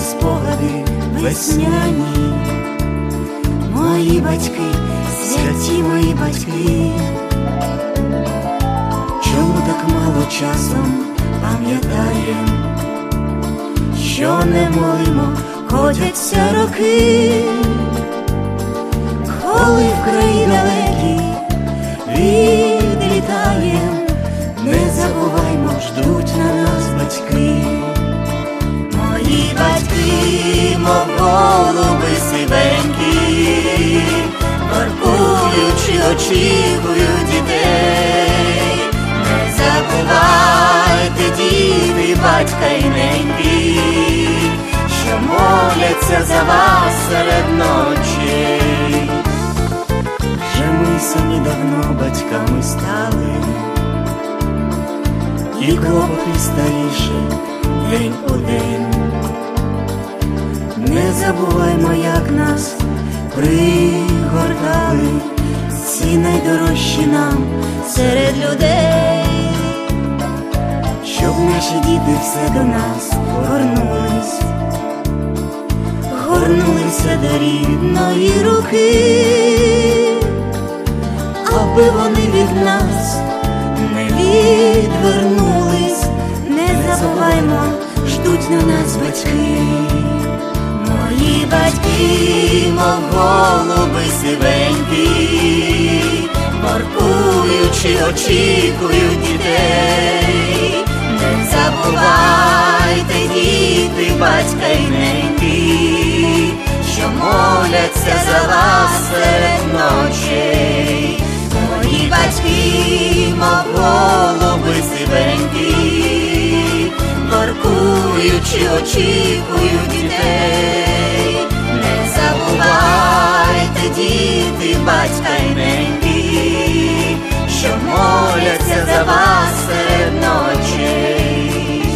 спогади весняні. Мої батьки, святі мої батьки, чому так мало часом пам'ятаєм, що немолимо котяться роки, коли в краї далекі відлітаєм, не забуваймо, ждуть на нас батьки. Мої батьки, мов голуби сивенькі, воркуючи, очікують дітей. Не забувайте, діти, батька й неньки, що моляться за вас серед ночей. Вже ми самі давно батьками стали, і клопоти старіше день у день. Не забуваймо, як нас пригортали ці найдорожчі нам серед людей, щоб наші діти все до нас горнулись, горнулися до рідної руки, аби вони від нас не відвернулись. Не забуваймо, ждуть на нас батьки. Мої батьки, мов голуби сивенькі, воркуючи, очікують дітей. Не забувайте, діти, батька й неньки, що моляться за вас серед ночей. Мої батьки, мов голуби сивенькі, воркуючи, очікують дітей. Не забувайте, діти, батька й неньки, що моляться за вас серед ночей.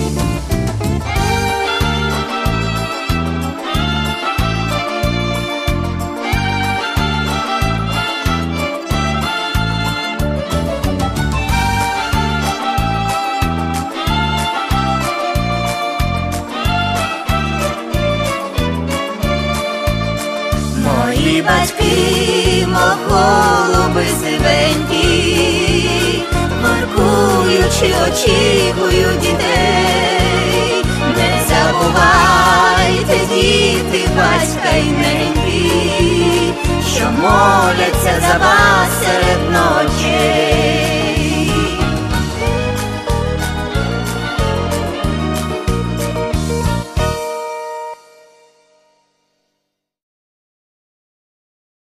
Мої батьки, мов голуби сивенькі, воркуючи, очікують дітей. Не забувайте, діти, батька й неньки, що моляться за вас серед ночей.